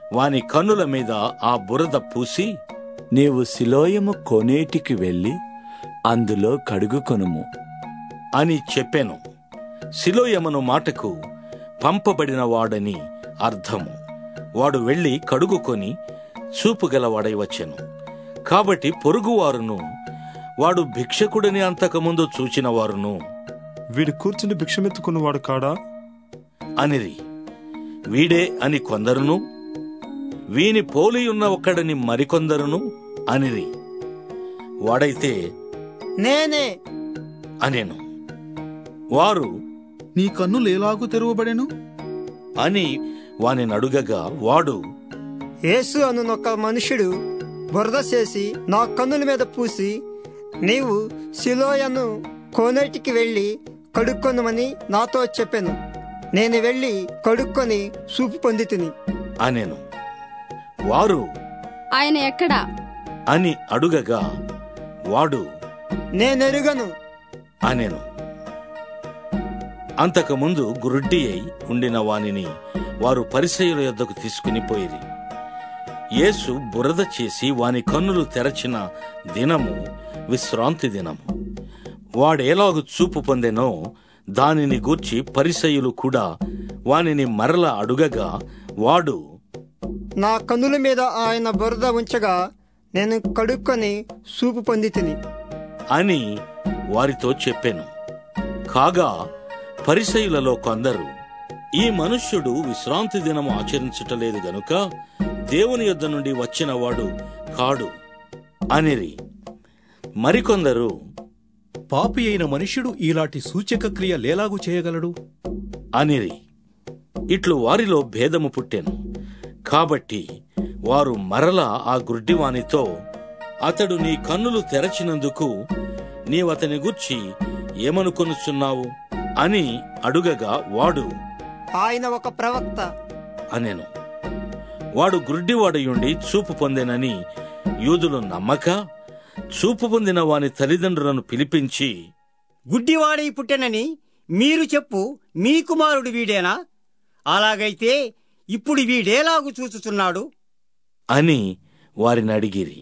వాని కన్నుల మీద ఆ బురద పూసి, నీవు సిలోయము కోనేటికి వెళ్ళి అందులో కడుగుకొనుము అని చెప్పెను. సిలోయమను మాటకు పంపబడిన వాడని అర్థము. వాడు వెళ్లి కడుగుకొని చూపుగలవాడై వచ్చెను. కాబట్టి పొరుగువారును, వాడు భిక్షకుడిని అంతకుముందు చూచిన వారును, వీడు కూర్చుని భిక్షమెత్తుకున్నవాడు కాడా అనిరి. వీడే అని కొందరును, వీని పోలియున్న ఒక్కడని మరికొందరును అనిరి. వాడైతే నేనే అనెను. వారు, నీ కన్నులు ఎలాగూ తెరవబడెను అని వాని అడుగగా, వాడు, యేసు అనునొక మనుషుడు బురద చేసి నా కన్నుల మీద పూసి, నీవు సిలోయను కోనేటికి వెళ్ళి కడుక్కొనమని నాతో చెప్పెను. నేను వెళ్ళి కడుక్కొని చూపు పొందితిని అనెను. వారు, ఆయన ఎక్కడా అని అడుగగా, వాడు, నేనెరుగను అనెను. అంతకుముందు గురుడ్డి అయి ఉండిన వానిని వారు పరిసయ్యుల యొద్దకు తీసుకుని పోయిరి. యేసు బురద చేసి వాని కన్నులు తెరచిన దినము విశ్రాంతి దినము. వాడేలాగు చూపు పొందెనో దానిని గూర్చి పరిసయ్యులు కూడా వానిని మరల అడుగగా, వాడు, నా కన్నుల మీద ఆయన బురద ఉంచగా నేను కడుక్కొని చూపు పొందితిని అని వారితో చెప్పెను. కాగా పరిసయ్యులలో కొందరు, ఈ మనుష్యుడు విశ్రాంతి దినము ఆచరించుటలేదు గనుక దేవుని యొద్ద నుండి వచ్చిన వాడు కాడు అనిరి. మరికొందరు, పాపి అయిన మనుష్యుడు ఇలాంటి సూచక క్రియ లేలాగు చేయగలడు అనిరి. ఇట్లు వారిలో భేదము పుట్టెను. కాబట్టి వారు మరలా ఆ గుడ్డివానితో, అతడు నీ కన్నులు తెరచినందుకు నీవతని గూర్చి ఏమనుకొనుచున్నావు అని అడుగగా, వాడు, ఆయన ఒక ప్రవక్త అనెను. వాడు గుడ్డివాడయుండి చూపు పొందెనని యూదులు నమ్మక, చూపు పొందిన వాని తల్లిదండ్రులను పిలిపించి, గుడ్డివాడై పుట్టెనని మీరు చెప్పు మీ కుమారుడు వీడేనా? అలాగైతే ఇప్పుడు వీడేలాగు చూచుచున్నాడు అని వారిని అడిగిరి.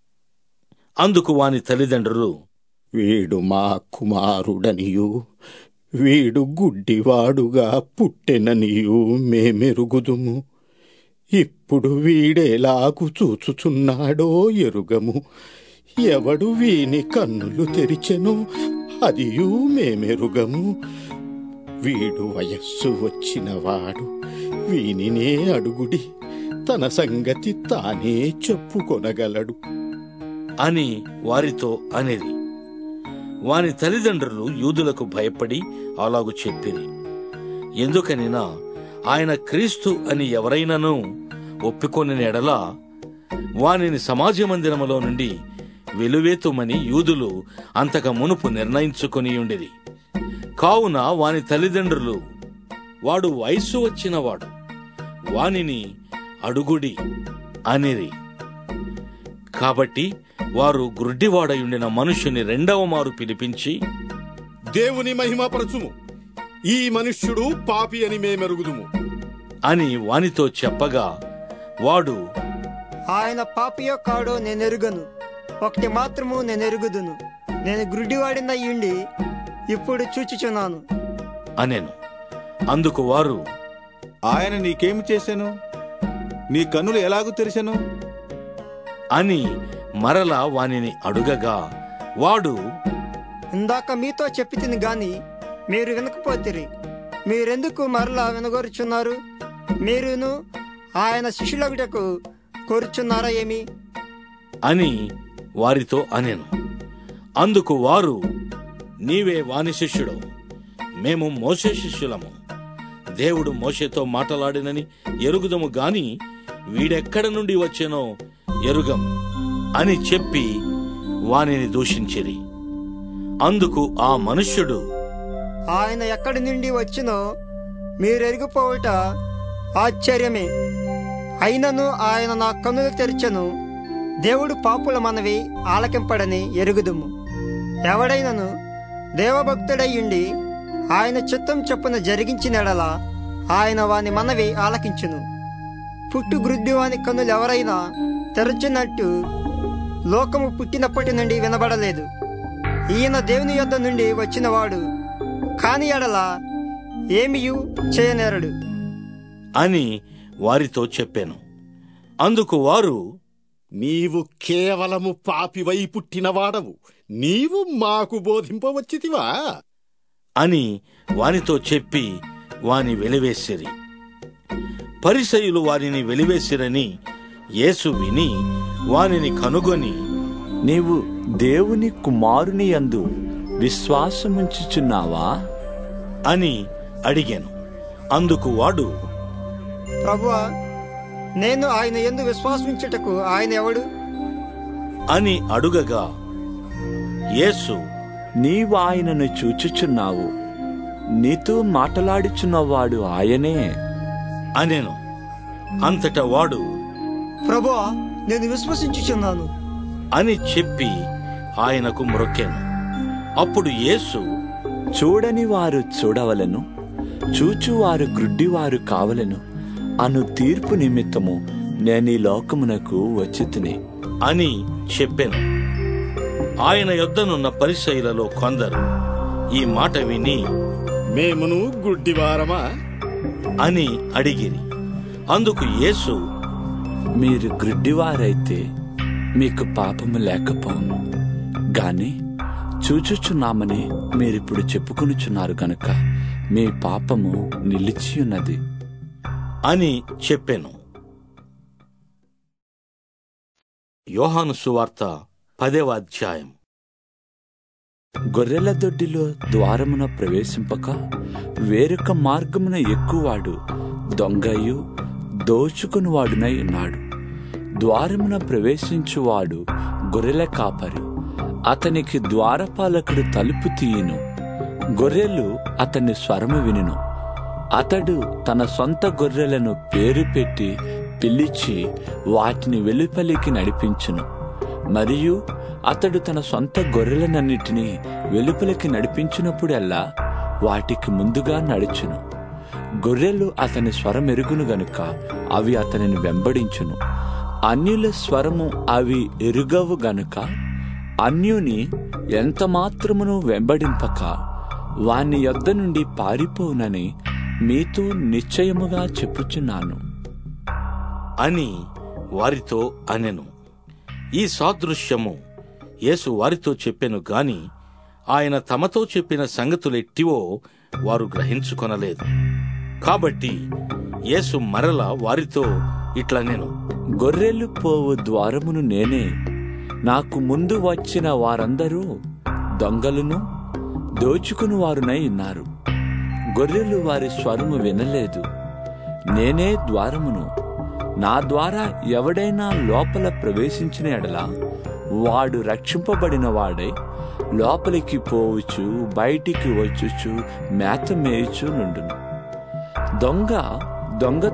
అందుకు వాని తల్లిదండ్రులు, వీడు మా కుమారుడనియు వీడు గుడ్డివాడుగా పుట్టెననియు మేమెరుగుదుము. ఇప్పుడు వీడేలాగు చూచుచున్నాడో ఎరుగము. ఎవడు వీని కన్నులు తెరిచెనో అదియూ మేమెరుగము. వీడు వయస్సు వచ్చినవాడు, వీనినే అడుగుడి, తన సంగతి తానే చెప్పుకొనగలడు అని వారితో అనిరి. వాని తల్లిదండ్రులు యూదులకు భయపడి అలాగు చెప్పిరి. ఎందుకనినా ఆయన క్రీస్తు అని ఎవరైనాను ఒప్పుకొనిన ఎడల వానిని సమాజ మందిరములో నుండి వెలువేతుమని యూదులు అంతక మునుపు నిర్ణయించుకొని ఉండిరి. కావున వాని తల్లిదండ్రులు, వాడు వయస్సు వచ్చినవాడు, వానిని అడుగుడి అనిరి. కాబట్టి వారు గుడ్డివాడయుండిన మనుష్యుని రెండవ మారు పిలిపించి, దేవుని మహిమపరచుము, ఈ మనుష్యుడు పాపి అని మేమెరుగుదుము అని వానితో చెప్పగా, వాడు, ఆయన పాపియో కాడో నేనెరుగను. ఒకటి మాత్రము నేనెరుగుదును, నేను గుడ్డివాడినయ్యుండి ఇప్పుడు చూచుచున్నాను అనెను. అందుకు వారు, ఆయన నీకేమి చేశాను? నీ కన్నులు ఎలాగూ తెరిచెను అని మరలా వానిని అడుగగా, వాడు, ఇందాక మీతో చెప్పితిని గాని మీరు వినకపోతిరి. మీరెందుకు మరలా వినగోరుచున్నారు? మీరును ఆయన శిష్యులగుటకు కోరుచున్నారా ఏమి అని వారితో అనెను. అందుకు వారు, నీవే వాని శిష్యుడు, మేము మోషే శిష్యులము. దేవుడు మోషేతో మాటలాడినని ఎరుగుదము గాని వీడెక్కడ నుండి వచ్చెనో ఎరుగం అని చెప్పి వానిని దూషించిరి. అందుకు ఆ మనుష్యుడు, ఆయన ఎక్కడి నుండి వచ్చినో మీరెరిగిపోవుట ఆశ్చర్యమే. అయినను ఆయన నా కన్నులు తెరిచెను. దేవుడు పాపుల మనవి ఆలకింపడని ఎరుగుదుము. ఎవడైనను దేవభక్తుడయ్యుండి ఆయన చిత్తం చొప్పున జరిగించినడలా ఆయన వాని మనవి ఆలకించును. పుట్టు గ్రుడ్డివాని కన్నులు ఎవరైనా తెరచినట్టు లోకము పుట్టినప్పటి నుండి వినబడలేదు. ఈయన దేవుని యొద్ద నుండి వచ్చినవాడు కాని ఎడల ఏమియూ చేయనేరడు అని వారితో చెప్పాను. అందుకు వారు, నీవు కేవలము పాపివై పుట్టినవాడవు, నీవు మాకు బోధింపవచ్చితివా అని వానితో చెప్పి వాని వెలివేసిరి. పరిసయ్యులు వారిని వెలివేసిరని యేసు విని వానిని కనుగొని, నీవు దేవుని కుమారుని యందు విశ్వాసముంచుచున్నావా అని అడిగాను. అందుకు వాడు, ప్రభువా, నేను ఆయన యందు విశ్వాసించుటకు ఆయన ఎవడు అని అడుగగా యేసు, నీవు ఆయనను చూచుచున్నావు, నీతో మాటలాడుచున్నవాడు ఆయనే అనెను. అంతటా వాడు, ప్రభువా, నేను విశ్వసించుచున్నాను అని చెప్పి ఆయనకు మ్రొక్కెను. అప్పుడు యేసు, చూడని వారు చూడవలను, చూచువారు గ్రుడ్డివారు కావలను అను తీర్పు నిమిత్తము నేను ఈ లోకమునకు వచ్చితిని అని చెప్పెను. ఆయన యొద్దనున్న పరిసయ్యులలో కొందరు ఈ మాట విని, మేమును గుడ్డివారమా అని అడిగిరి. అందుకు యేసు, మీరు గ్రుడ్డివారైతే మీకు పాపము లేకపోవును, గాని చూచుచున్నామని మీరిప్పుడు చెప్పుకొనుచున్నారు గనుక మీ పాపము నిలిచియున్నది అని చెప్పెను. యోహాను సువార్త 10వ అధ్యాయం. గొర్రెల దొడ్డిలో ద్వారమున ప్రవేశింపక వేరొక మార్గమున ఎక్కువాడు దొంగయు దోచుకునివాడునై ఉన్నాడు. ద్వారమున ప్రవేశించువాడు గొర్రెల కాపరి. అతనికి ద్వారపాలకుడు తలుపు తీయును. గొర్రెలు అతని స్వరము వినును. అతడు తన సొంత గొర్రెలను పేరు పెట్టి పిలిచి వాటిని వెలుపలికి నడిపించును. మరియు అతడు తన సొంత గొర్రెలనన్నిటినీ వెలుపలికి నడిపించినప్పుడల్లా వాటికి ముందుగా నడుచును. గొర్రెలు అతని స్వరమెరుగును గనుక అవి అతనిని వెంబడించును. అన్యుల స్వరము అవి ఎరుగవు గనుక అన్యుని ఎంత మాత్రమును వెంబడింపక వాని యొద్ద నుండి పారిపోవునని మీతో నిశ్చయముగా చెప్పుచున్నాను అని వారితో అనెను. ఈ సాదృశ్యము యేసు వారితో చెప్పెను గాని ఆయన తమతో చెప్పిన సంగతులెట్టివో వారు గ్రహించుకొనలేదు. కాబట్టి యేసు మరల వారితో ఇట్లనెను, గొర్రెలు పోవు ద్వారమును నేనే. నాకు ముందు వచ్చిన వారందరూ దొంగలును దోచుకుని వారునై ఉన్నారు. గొర్రెలు వారి స్వరము వినలేదు. నేనే ద్వారమును. నా ద్వారా ఎవడైనా లోపల ప్రవేశించిన ఎడల వాడు రక్షింపబడిన వాడై లోపలికి పోవచ్చు, బయటికి వచ్చుచు మేత మేయుచు నుండును. దొంగ